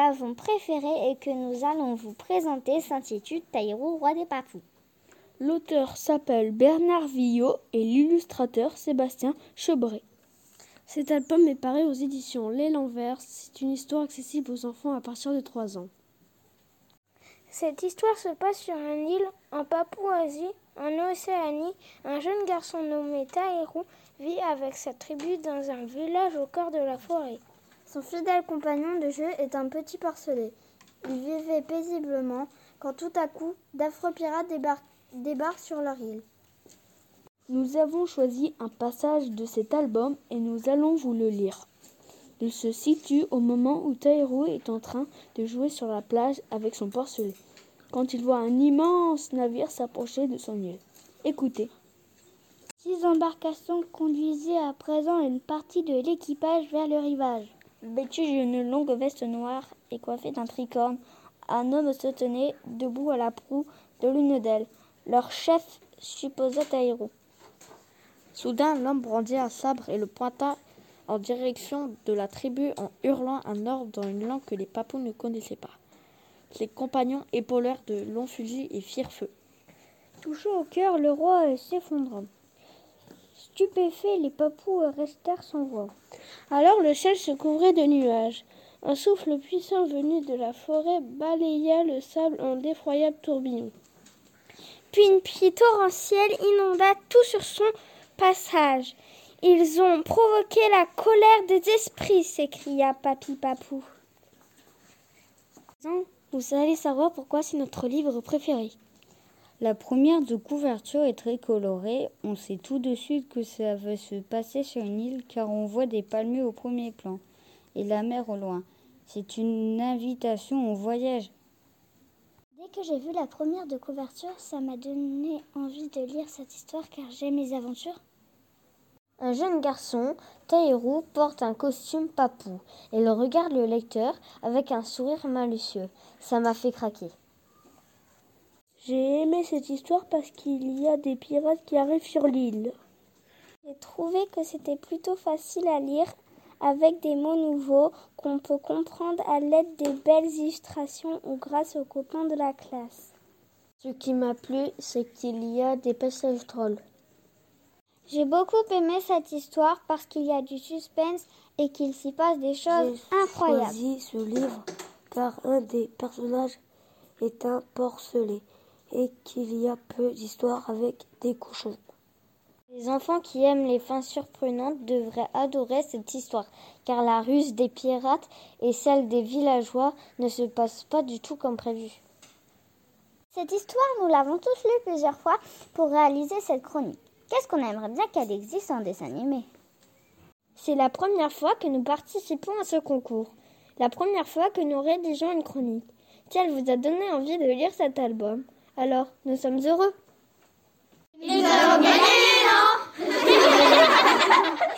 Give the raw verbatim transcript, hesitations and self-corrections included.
avons préférée et que nous allons vous présenter s'intitule Taïrou, roi des papous. L'auteur s'appelle Bernard Villot et l'illustrateur Sébastien Chebret. Cet album est paru aux éditions L'Élan Vert. C'est une histoire accessible aux enfants à partir de trois ans. Cette histoire se passe sur une île en Papouasie, en Océanie. Un jeune garçon nommé Taïrou vit avec sa tribu dans un village au cœur de la forêt. Son fidèle compagnon de jeu est un petit porcelet. Ils vivaient paisiblement quand tout à coup, d'affreux pirates débarquent, débarquent sur leur île. Nous avons choisi un passage de cet album et nous allons vous le lire. Il se situe au moment où Taïrou est en train de jouer sur la plage avec son porcelet, quand il voit un immense navire s'approcher de son île. Écoutez. Six embarcations conduisaient à présent une partie de l'équipage vers le rivage. Vêtu d'une longue veste noire et coiffé d'un tricorne, un homme se tenait debout à la proue de l'une d'elles. Leur chef supposa Taïrou. Soudain, l'homme brandit un sabre et le pointa en direction de la tribu en hurlant un ordre dans une langue que les papous ne connaissaient pas. Ses compagnons épaulèrent de longs fusils et firent feu. Touché au cœur, le roi s'effondra. Stupéfaits, les papous restèrent sans voix. Alors le ciel se couvrait de nuages. Un souffle puissant venu de la forêt balaya le sable en d'effroyables tourbillons. Puis une pluie torrentielle inonda tout sur son passage. Ils ont provoqué la colère des esprits, s'écria Papy Papou. Vous allez savoir pourquoi c'est notre livre préféré. La première de couverture est très colorée. On sait tout de suite que ça va se passer sur une île car on voit des palmiers au premier plan et la mer au loin. C'est une invitation au voyage. Dès que j'ai vu la première de couverture, ça m'a donné envie de lire cette histoire car j'aime les aventures. Un jeune garçon, Taïrou, porte un costume papou. Il regarde le lecteur avec un sourire malicieux. Ça m'a fait craquer. J'ai aimé cette histoire parce qu'il y a des pirates qui arrivent sur l'île. J'ai trouvé que c'était plutôt facile à lire avec des mots nouveaux qu'on peut comprendre à l'aide des belles illustrations ou grâce aux copains de la classe. Ce qui m'a plu, c'est qu'il y a des passages drôles. J'ai beaucoup aimé cette histoire parce qu'il y a du suspense et qu'il s'y passe des choses J'ai incroyables. J'ai choisi ce livre car un des personnages est un porcelet et qu'il y a peu d'histoires avec des cochons. Les enfants qui aiment les fins surprenantes devraient adorer cette histoire, car la ruse des pirates et celle des villageois ne se passent pas du tout comme prévu. Cette histoire, nous l'avons tous lue plusieurs fois pour réaliser cette chronique. Qu'est-ce qu'on aimerait bien qu'elle existe en dessin animé? C'est la première fois que nous participons à ce concours. La première fois que nous rédigeons une chronique. Si elle vous a donné envie de lire cet album, alors nous sommes heureux. Nous allons gagner, non?